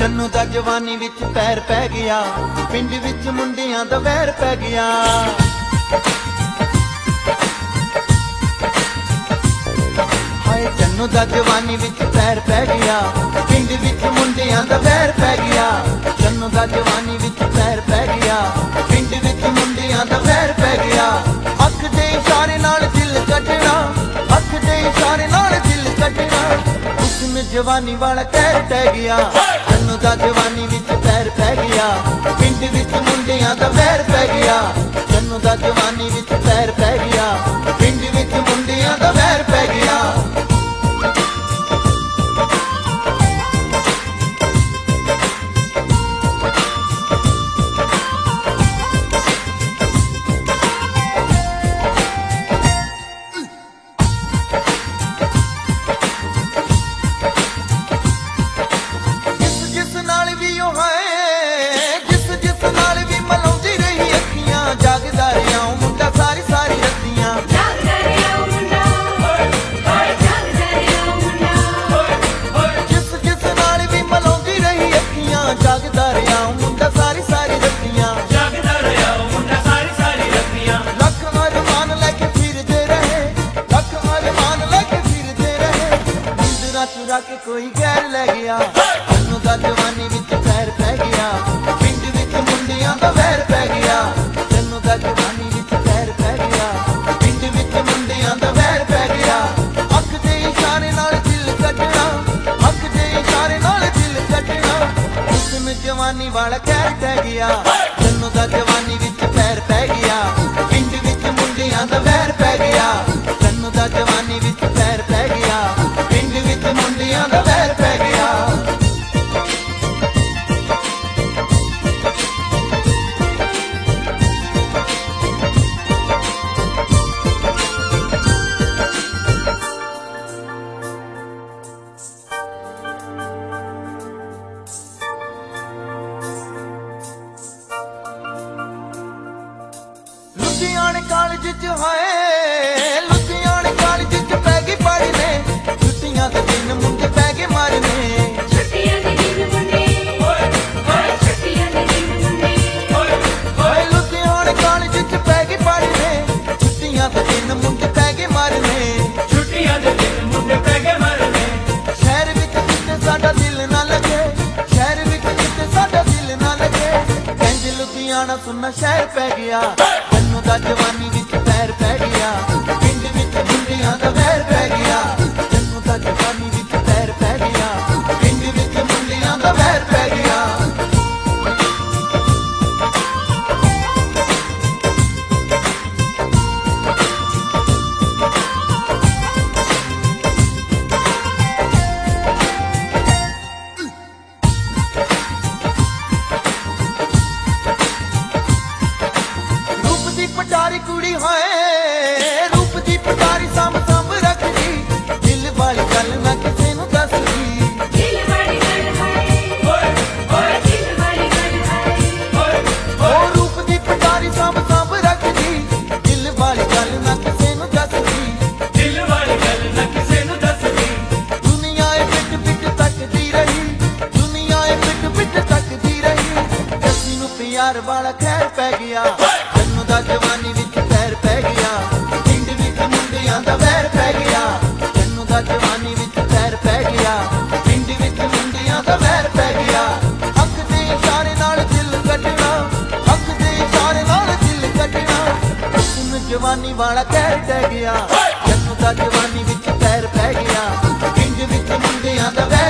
ਚੰਨੂ ਦਾ ਜਵਾਨੀ ਵਿੱਚ ਪੈਰ ਪੈ ਗਿਆ, ਪਿੰਡ ਵਿੱਚ ਮੁੰਡਿਆਂ ਦਾ ਵੈਰ ਪੈ ਗਿਆ। ਹਾਏ ਚੰਨੂ ਦਾ ਜਵਾਨੀ ਵਿੱਚ ਪੈਰ ਪੈ ਗਿਆ, ਪਿੰਡ ਵਿੱਚ ਮੁੰਡਿਆਂ ਦਾ ਵੈਰ ਪੈ ਗਿਆ। ਚੰਨੂ ਦਾ ਜਵਾਨੀ ਵਿੱਚ ਪੈਰ ਪੈ ਗਿਆ, ਪਿੰਡ ਵਿੱਚ ਮੁੰਡਿਆਂ ਦਾ ਵੈਰ ਪੈ ਗਿਆ। ਅੱਖ ਦੇ ਇਸ਼ਾਰੇ ਨਾਲ ਦਿਲ ਕੱਢਣਾ, ਅੱਖ ਦੇ ਇਸ਼ਾਰੇ ਨਾਲ ਦਿਲ ਕੱਢਣਾ, ਉਸਨੇ ਜਵਾਨੀ ਵਾਲਾ ਕਹਿਰ ਟਹਿ ਗਿਆ। ਚੰਨੂ ਦਾ ਜਵਾਨੀ ਵਿੱਚ ਪੈਰ ਪੈ ਗਿਆ, ਪਿੰਡ ਵਿੱਚ ਮੁੰਡਿਆਂ ਦਾ ਵੈਰ ਪੈ ਗਿਆ। ਚੰਨੂ ਦਾ ਜਵਾਨੀ ਵਿੱਚ ਪੈਰ ਪੈ ਗਿਆ, ਪਿੰਡ ਵਿੱਚ ਮੁੰਡਿਆਂ ਦਾ ਵੈਰ ਪੈ ਗਿਆ। चुरा के कोई गैर लै गया। चन्नू दा जवानी विच पैर पै गया, पिंड विच मुंडियां दा वैर पै गया। चन्नू दा जवानी विच पैर पै गया, पिंड विच मुंडियां दा वैर पै गया। अख दे इशारे नाल दिल कटना, अख दे इशारे नाल दिल कटना, उसमें जवानी वाला कहर टह गया। चन्नू दा जवानी विच पैर पै गया, पिंड विच मुंडियां दा वैर पै गया। चन्नू दा जवानी विच पैर पै गया, पिंड विच मुंडियां दा वैर पै गया। लुधियाने कॉलेज च हाय, लुधियाने कॉलेज च पै गई पढ़ने, छुट्टियां दे दिन मुंडे पै गए मारने। छुट्टियां दे दिन मुंडे, छुट्टियां दे दिन मुंडे, लुधियाने कॉलेज च पै गई पढ़ने, छुट्टियां दे दिन मुंडे पै गए मारने। छुट्टियां दे दिन मुंडे पै गए मारने। शहर विच किते साडा दिल ना लगे, शहर विच किते साडा दिल ना लगे, कंज लुधियाना सुनना शहर पै गया। चन्नू दा जवानी विच पैर पै गया, पिंड विच मुंडियां दा वैर पै गया। चन्नू दा जवानी विच पैर पै गया, पिंड विच मुंडियां दा वैर पै गया। पटारी कुड़ी होए, रूप दी पटारी साम साम रखदी, दिल वाली गल ना किसे नू दसदी। दिल वाली गल है, दिल वाली गल है। ओ रूप दी पटारी साम साम रखदी, दिल वाली गल ना किसे नू दसदी। दिल वाली गल ना किसे नू दसदी। दुनिया पिट पिट तकदी रही, दुनिया पिट पिट तकदी रही, जस्सी नू प्यार वाला खैर पै गया। चन्नू दा जवानी विच पैर पै गया, पिंड विच मुंडियां दा वैर पै गया। चन्नू दा जवानी विच पैर पै गया, पिंड विच मुंडियां दा वैर पै गया। अख दे इशारे नाल दिल कटना, अख दे इशारे नाल दिल कटना, उसने जवानी वाला कहर टह गया। चन्नू दा जवानी विच पैर पै गया, पिंड विच मुंडियां दा वैर